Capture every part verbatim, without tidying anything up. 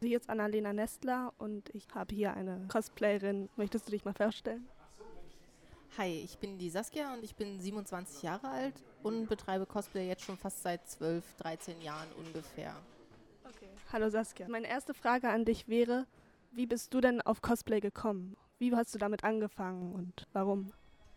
Hier ist Annalena Nestler und ich habe hier eine Cosplayerin. Möchtest du dich mal vorstellen? Hi, ich bin die Saskia und ich bin siebenundzwanzig Jahre alt und betreibe Cosplay jetzt schon fast seit zwölf, dreizehn Jahren ungefähr. Okay. Hallo Saskia. Meine erste Frage an dich wäre, wie bist du denn auf Cosplay gekommen? Wie hast du damit angefangen und warum?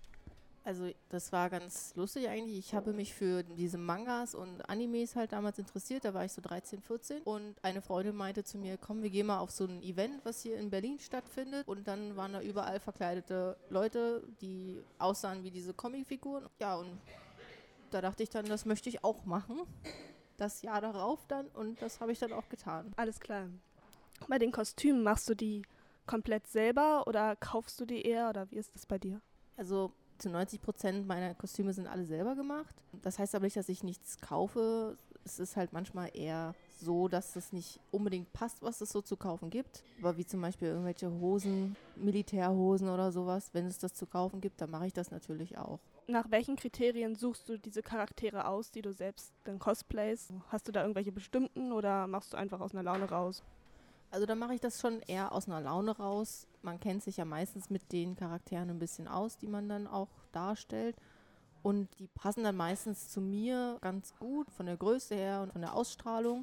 Also das war ganz lustig eigentlich. Ich habe mich für diese Mangas und Animes halt damals interessiert. Da war ich so dreizehn, vierzehn. Und eine Freundin meinte zu mir, komm, wir gehen mal auf so ein Event, was hier in Berlin stattfindet. Und dann waren da überall verkleidete Leute, die aussahen wie diese Comicfiguren. Ja, und da dachte ich dann, das möchte ich auch machen. Das Jahr darauf dann. Und das habe ich dann auch getan. Alles klar. Bei den Kostümen machst du die komplett selber oder kaufst du die eher oder wie ist das bei dir? Also zu neunzig Prozent meiner Kostüme sind alle selber gemacht. Das heißt aber nicht, dass ich nichts kaufe. Es ist halt manchmal eher so, dass es nicht unbedingt passt, was es so zu kaufen gibt. Aber wie zum Beispiel irgendwelche Hosen, Militärhosen oder sowas, wenn es das zu kaufen gibt, dann mache ich das natürlich auch. Nach welchen Kriterien suchst du diese Charaktere aus, die du selbst dann cosplayst? Hast du da irgendwelche bestimmten oder machst du einfach aus einer Laune raus? Also da mache ich das schon eher aus einer Laune raus. Man kennt sich ja meistens mit den Charakteren ein bisschen aus, die man dann auch darstellt. Und die passen dann meistens zu mir ganz gut, von der Größe her und von der Ausstrahlung.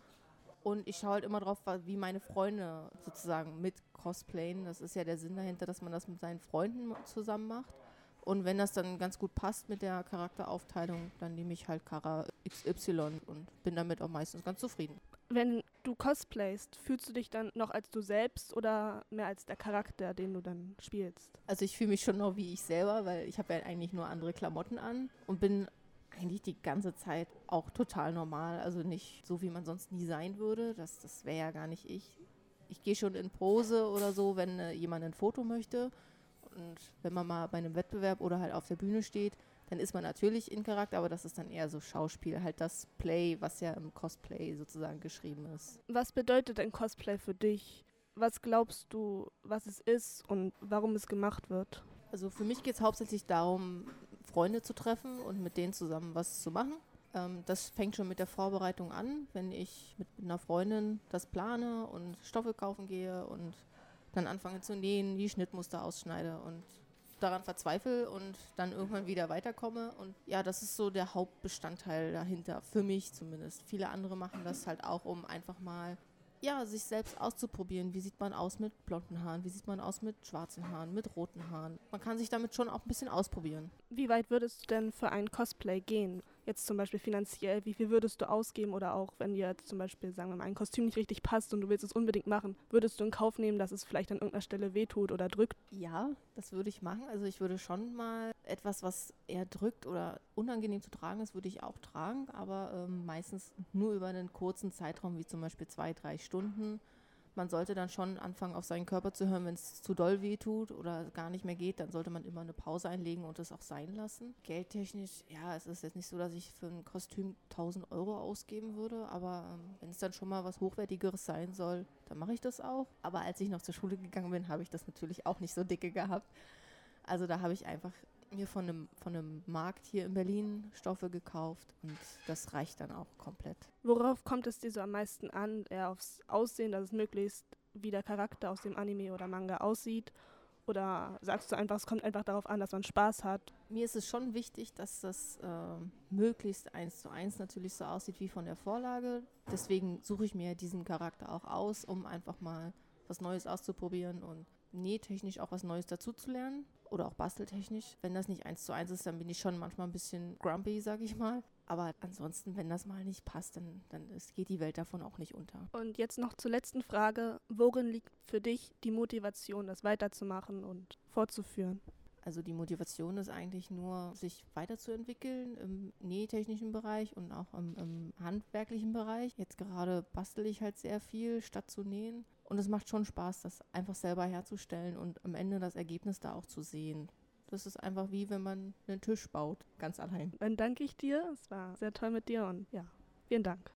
Und ich schaue halt immer drauf, wie meine Freunde sozusagen mit cosplayen. Das ist ja der Sinn dahinter, dass man das mit seinen Freunden zusammen macht. Und wenn das dann ganz gut passt mit der Charakteraufteilung, dann nehme ich halt Chara X Y und bin damit auch meistens ganz zufrieden. Wenn du cosplayst, fühlst du dich dann noch als du selbst oder mehr als der Charakter, den du dann spielst? Also ich fühle mich schon noch wie ich selber, weil ich habe ja eigentlich nur andere Klamotten an und bin eigentlich die ganze Zeit auch total normal. Also nicht so, wie man sonst nie sein würde. Das, das wäre ja gar nicht ich. Ich gehe schon in Pose oder so, wenn äh, jemand ein Foto möchte. Und wenn man mal bei einem Wettbewerb oder halt auf der Bühne steht, dann ist man natürlich in Charakter, aber das ist dann eher so Schauspiel, halt das Play, was ja im Cosplay sozusagen geschrieben ist. Was bedeutet ein Cosplay für dich? Was glaubst du, was es ist und warum es gemacht wird? Also für mich geht es hauptsächlich darum, Freunde zu treffen und mit denen zusammen was zu machen. Ähm, das fängt schon mit der Vorbereitung an, wenn ich mit einer Freundin das plane und Stoffe kaufen gehe und dann anfange zu nähen, die Schnittmuster ausschneide und daran verzweifle und dann irgendwann wieder weiterkomme. Und ja, das ist so der Hauptbestandteil dahinter, für mich zumindest. Viele andere machen das halt auch, um einfach mal ja, sich selbst auszuprobieren. Wie sieht man aus mit blonden Haaren? Wie sieht man aus mit schwarzen Haaren, mit roten Haaren? Man kann sich damit schon auch ein bisschen ausprobieren. Wie weit würdest du denn für ein Cosplay gehen? Jetzt zum Beispiel finanziell, wie viel würdest du ausgeben oder auch, wenn dir jetzt zum Beispiel, sagen wir mal, ein Kostüm nicht richtig passt und du willst es unbedingt machen, würdest du in Kauf nehmen, dass es vielleicht an irgendeiner Stelle wehtut oder drückt? Ja, das würde ich machen. Also ich würde schon mal etwas, was eher drückt oder unangenehm zu tragen ist, würde ich auch tragen, aber ähm, meistens nur über einen kurzen Zeitraum, wie zum Beispiel zwei, drei Stunden. Man sollte dann schon anfangen, auf seinen Körper zu hören, wenn es zu doll weh tut oder gar nicht mehr geht, dann sollte man immer eine Pause einlegen und es auch sein lassen. Geldtechnisch, ja, es ist jetzt nicht so, dass ich für ein Kostüm tausend Euro ausgeben würde, aber ähm, wenn es dann schon mal was Hochwertigeres sein soll, dann mache ich das auch. Aber als ich noch zur Schule gegangen bin, habe ich das natürlich auch nicht so dicke gehabt. Also da habe ich einfach mir von einem, von einem Markt hier in Berlin Stoffe gekauft und das reicht dann auch komplett. Worauf kommt es dir so am meisten an? Eher aufs Aussehen, dass es möglichst wie der Charakter aus dem Anime oder Manga aussieht? Oder sagst du einfach, es kommt einfach darauf an, dass man Spaß hat? Mir ist es schon wichtig, dass das äh, möglichst eins zu eins natürlich so aussieht wie von der Vorlage. Deswegen suche ich mir diesen Charakter auch aus, um einfach mal was Neues auszuprobieren und nähtechnisch auch was Neues dazuzulernen oder auch basteltechnisch. Wenn das nicht eins zu eins ist, dann bin ich schon manchmal ein bisschen grumpy, sag ich mal. Aber ansonsten, wenn das mal nicht passt, dann, dann ist, geht die Welt davon auch nicht unter. Und jetzt noch zur letzten Frage. Worin liegt für dich die Motivation, das weiterzumachen und fortzuführen? Also die Motivation ist eigentlich nur, sich weiterzuentwickeln im nähtechnischen Bereich und auch im, im handwerklichen Bereich. Jetzt gerade bastel ich halt sehr viel, statt zu nähen. Und es macht schon Spaß, das einfach selber herzustellen und am Ende das Ergebnis da auch zu sehen. Das ist einfach wie, wenn man einen Tisch baut, ganz allein. Dann danke ich dir. Es war sehr toll mit dir und ja, vielen Dank.